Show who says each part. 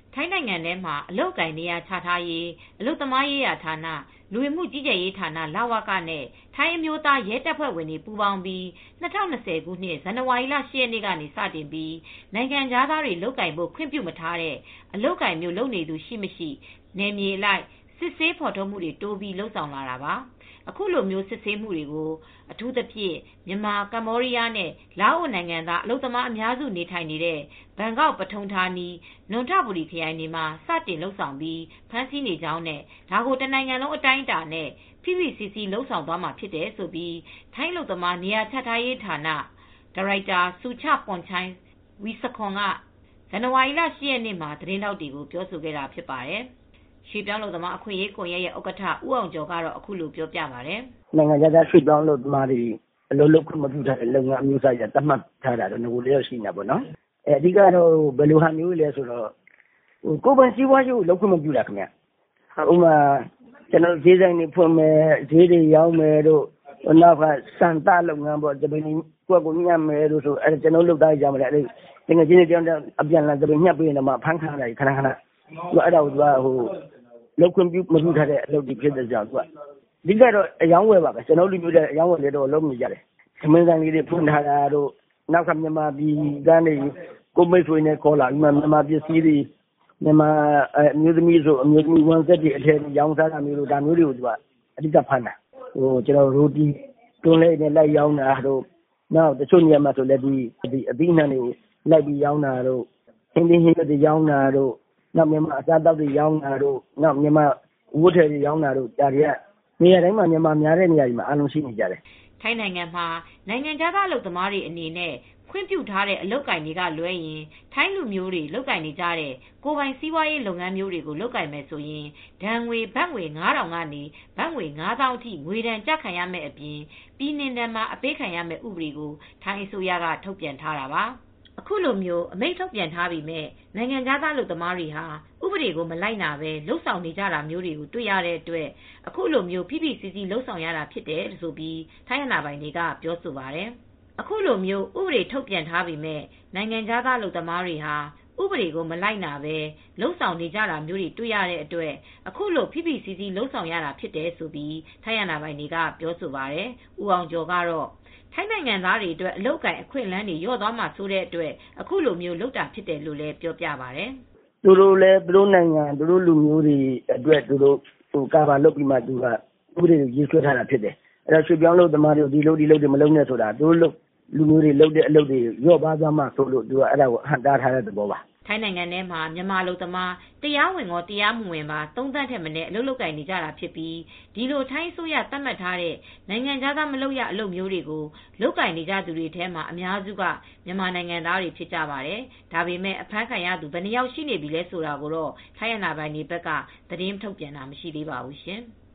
Speaker 1: ထိုင်းနိုင်ငံထဲမှာအလုပ်အကိုင်နေရာချထားရေးအလုပ်သမားရေးရာဌာနလူဝင်မှုကြီးကြပ်ရေးဌာနလဝကနဲ့ထိုင်းအမျိုးသားရဲတပ်ဖွဲ့ဝင်တွေပူးပေါင်းပြီး2020ခုနှစ်ဇန်နဝါရီလ10ရက်နေ့ကနေစတင်ပြီးနိုင်ငံခြားသားတွေလုပ်ကိုင်ဖို့ခွင့်ပြုမထားတဲ့အလုပ်ကိုင်မျိုးလုပ်နေသူရှိမရှိနယ်မြေအလိုက်စစ်ဆေးဖော်ထုတ်မှုတွေတိုးပြီးလုပ်ဆောင်လာတာပါအခုလိုမျိုးစစ်ဆေးမှုတွေကိုအထူးသဖြင့်မြန်မာကမ္ဘောဒီးယားနဲ့လာအိုနိုင်ငံသားအလုပ်သမားအများစုနေထိုင်နေတဲ့ဘန်ကောက်ပထုံဌာနီနွန်ထဘူရီခရိုင်တွေမှာစတင်လုပ်ဆောင်ပြီးဖမ်းဆီးနေကြောင်းနဲ့ဒါကိုတနိုင်ငံလုံးအတိုင်းအတာနဲ့ဖိဖိစီစီလုပ်ဆောင်သွားမှာဖြစ်တယ်လို့ထိုင်းအလုပ်သမားနေရာချထားရေးဌာနဒါရိုက်တာဆူချပွန်ချိုင်းဝီစခွန်ကဇန်နဝါရီလ10ရက်နေ့မှာသတင်းထောက်တွေကိုပြောဆိုခဲ့တာဖြစ်ပါတယ်ရွှေပြောင်းအလုပ်သမားအခွင့်အရေးကွန်ရက်ရဲ့ဥက္ကဋ္ဌဦးအောင်ကျော်ကတော့အခုလိုပြောပြပါတယ်
Speaker 2: နိုင်ငံခြားသားရွှေပြောင်းအလုပ်သမားတွေအလုပ်လုပ်ခွင့်မပြုထားတဲ့လုပ်ငန်းအမျိုးအစားတွေသတ်မှတ်ထားတာတော့ငကိုလျောက်ရှိနေတာပေါ့နော်အဓိကတော့ဘယ်လိုဟာမျိုးလဲဆိုတော့ကိုယ်ပိုင်စီးပွားရေးကိုလုပ်ခွင့်မပြုတာခင်ဗျဥပမာကျွန်တော်ဈေးဆိုင်တွေဖွင့်မယ်ဈေးတွေရောင်းမယ်တို့နောက်ကစံတလုပ်ငန်းပေါ့တပင်းကိုယ့်ကိုညှပ်မယ်တို့ဆိုအဲကျွန်တော်လုပ်သားကြမှာလေတကယ်ချင်းတောင်အပြန်လာတပင်းညှပ်ပေးနေမှာဖမ်းခံရတယ်ခဏခဏသူအဲ့ဒါကိုသူကလုပ်ခွင့်ပြုမပြုထားတဲ့အလုပ်တွေဖြစ်တဲ့ကြောင့်သူကအဓိကတော့အယောင်းဝယ်ပါပဲကျွန်တော်လူမျိုးတဲ့အယောင်းဝယ်တွေတော့လုပ်နေကြတယ်သမင်းဆိုင်လေးတွေဖွင့်ထားတာတို့နောက်ကမြန်မာပြည်ကနေကိုမိတ်ဆွေနဲ့ခေါ်လာပြီးမှမြန်မာပစ္စည်းတွေမြန်မာအမျိုးသမီးဆိုအမျိုးသမီးဝန်ဆက်တွေအထက်ရောင်းစားတာမျိုးတို့ဒါမျိုးတွေကိုသူကအဓိကဖမ်းတာကျွန်တော်ရိုတီတွန်းလေးနဲ့လိုက်ရောင်းတာတို့နောက်တချို့နေရာမှာဆိုလည်းဒီအသီးနှံတွေကိုလိုက်ပြီးရောင်းတာတို့ဟင်းသီးဟင်းရွက်တွေရောင်းတာတို့နောက်မြန်မာအစားအသောက်တွေရောင်းတာတို့နောက်မြန်မာဝတ်ထည်တွေရောင်းတာတို့ဒါတွေကနေရာတိုင်းမှာမြန်မာများတဲ့နေရာတွေမှာအားလုံးရှိနေကြတယ်
Speaker 1: ထိုင်းနိုင်ငံမှာနိုင်ငံခြားသားအလုပ်သမားတွေအနေနဲ့ခွင့်ပြုထားတဲ့အလုပ်ကိုင်တွေကလွဲရင်ထိုင်းလူမျိုးတွေလုပ်ကိုင်နေကြတဲ့ကိုယ်ပိုင်စီးပွားရေးလုပ်ငန်းမျိုးတွေကိုလုပ်ကိုင်မယ်ဆိုရင်ဒဏ်ငွေဘတ်ငွေ9000ကနေဘတ်ငွေ9000အထိငွေဒဏ်ကျခံရမယ့်အပြင်ပြည်နှင်ဒဏ်မှာအပေးခံရမယ့်ဥပဒေကိုထိုင်းအစိုးရကထုတ်ပြန်ထားတာပါအခုလိုမျိုးအမိန့်ထုတ်ပြန်ထားပေမဲ့နိုင်ငံခြားသားလူသမားတွေဟာဥပဒေကိုမလိုက်နာပဲလှုပ်ဆောင်နေကြတာမျိုးတွေကိုတွေ့ရတဲ့အတွက်အခုလိုမျိုးဖိဖိစီစီလှုပ်ဆောင်ရတာဖြစ်တယ်ဆိုပြီးထိုင်းအာဏာပိုင်တွေကပြောဆိုပါတယ်အခုလိုမျိုးဥပဒေထုတ်ပြန်ထားပေမဲ့နိုင်ငံခြားသားလူသမားတွေဟာဥပဒေကိုမလိုက်နာပဲလှုပ်ဆောင်နေကြတာမျိုးတွေတွေ့ရတဲ့အတွက်အခုလိုဖိဖိစီစီလှုပ်ဆောင်ရတာဖြစ်တယ်ဆိုပြီးထိုင်းအာဏာပိုင်တွေကပြောဆိုပါတယ်ဦးအောင်ကျော်ကတော့ထိုင်းနိုင်ငံသားတွေအတွက်အလုပ်ကိုင်အခွင့်အလမ်းတွေလျော့သွားမှာဆိုတဲ့အတွက်အခုလိုမျိုးလုပ်တာဖြစ်တယ်လို့လည်းပြောပြပါတယ်
Speaker 2: သူတို့လည်းသူတို့နိုင်ငံသူတို့လူမျိုးတွေအတွက်သူတို့ကာဗာလုပ်ပြီးမှသူကဥပဒေကိုရေးဆွဲထားတာဖြစ်တယ်အဲ့တော့ရွှေပြောင်းလုပ်သမားတွေဒီလုပ်တွေမလုပ်နဲ့ဆိုတာသူတို့လူမျိုးတွေလုပ်တဲ့အလုပ်တွေလျော့ပါးသွားမှဆိုလို့သူကအဲ့ဒါကိုဟန်တားထားတဲ့သဘောပါ
Speaker 1: ထိုင်းနိုင်ငံထဲမှာမြန်မာလူသမားတရားဝင်ရောတရားမဝင်ပါ3သန်းထက်မနည်းအလုပ်လုပ်ကိုင်နေကြတာဖြစ်ပြီးဒီလိုထိုင်းအစိုးရသတ်မှတ်ထားတဲ့နိုင်ငံခြားသားမလုပ်ရအလုပ်မျိုးတွေကိုလုပ်ကိုင်နေကြသူတွေထဲမှာအများစုကမြန်မာနိုင်ငံသားတွေဖြစ်ကြပါတယ်ဒါပေမဲ့အဖမ်းခံရသူဘယ်နှယောက်ရှိနေပြီလဲဆိုတာကိုတော့ထိုင်းအာဏာပိုင်တွေဘက်ကသတင်းထုတ်ပြန်တာမရှိသေးပါဘူးရှင်။